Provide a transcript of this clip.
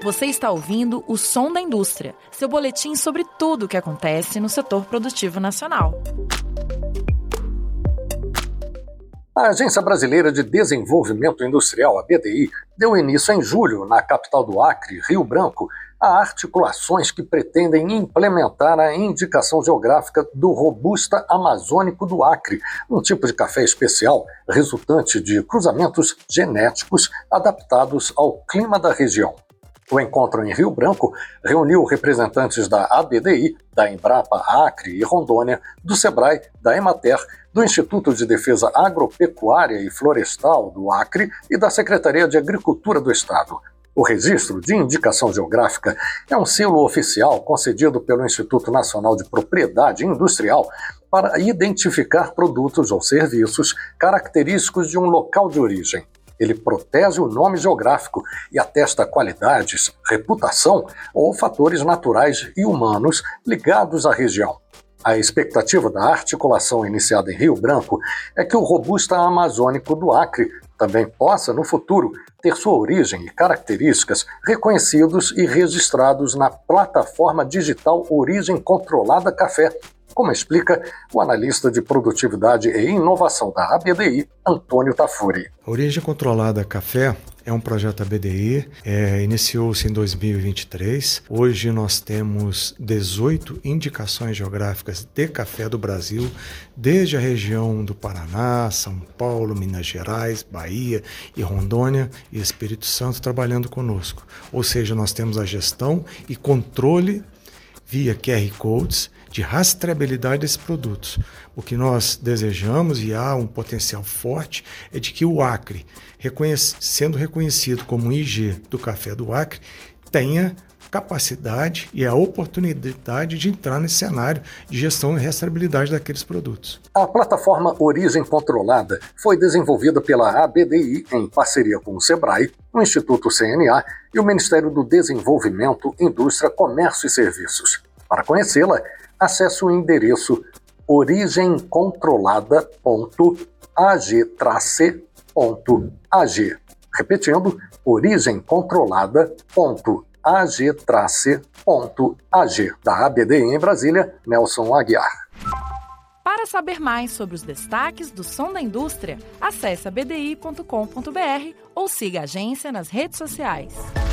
Você está ouvindo o Som da Indústria, seu boletim sobre tudo o que acontece no setor produtivo nacional. A Agência Brasileira de Desenvolvimento Industrial, a BDI, deu início em julho, na capital do Acre, Rio Branco, a articulações que pretendem implementar a indicação geográfica do Robusta Amazônico do Acre, um tipo de café especial resultante de cruzamentos genéticos adaptados ao clima da região. O encontro em Rio Branco reuniu representantes da ABDI, da Embrapa Acre e Rondônia, do SEBRAE, da Emater, do Instituto de Defesa Agropecuária e Florestal do Acre e da Secretaria de Agricultura do Estado. O registro de indicação geográfica é um selo oficial concedido pelo Instituto Nacional de Propriedade Industrial para identificar produtos ou serviços característicos de um local de origem. Ele protege o nome geográfico e atesta qualidades, reputação ou fatores naturais e humanos ligados à região. A expectativa da articulação iniciada em Rio Branco é que o Robusta Amazônico do Acre também possa, no futuro, ter sua origem e características reconhecidos e registrados na plataforma digital Origem Controlada Café, como explica o analista de produtividade e inovação da ABDI, Antônio Tafuri. A Origem Controlada Café é um projeto da BDI, iniciou-se em 2023. Hoje nós temos 18 indicações geográficas de café do Brasil, desde a região do Paraná, São Paulo, Minas Gerais, Bahia e Rondônia e Espírito Santo trabalhando conosco. Ou seja, nós temos a gestão e controle via QR Codes de rastreabilidade desses produtos. O que nós desejamos, e há um potencial forte, é de que o Acre, sendo reconhecido como um IG do café do Acre, tenha capacidade e a oportunidade de entrar nesse cenário de gestão e rastreabilidade daqueles produtos. A plataforma Origem Controlada foi desenvolvida pela ABDI em parceria com o SEBRAE, o Instituto CNA e o Ministério do Desenvolvimento, Indústria, Comércio e Serviços. Para conhecê-la, acesse o endereço origemcontrolada.ag-ag. Repetindo, origemcontrolada.ag-ag. Da ABDI em Brasília, Nelson Aguiar. Para saber mais sobre os destaques do Som da Indústria, acesse abdi.com.br ou siga a agência nas redes sociais.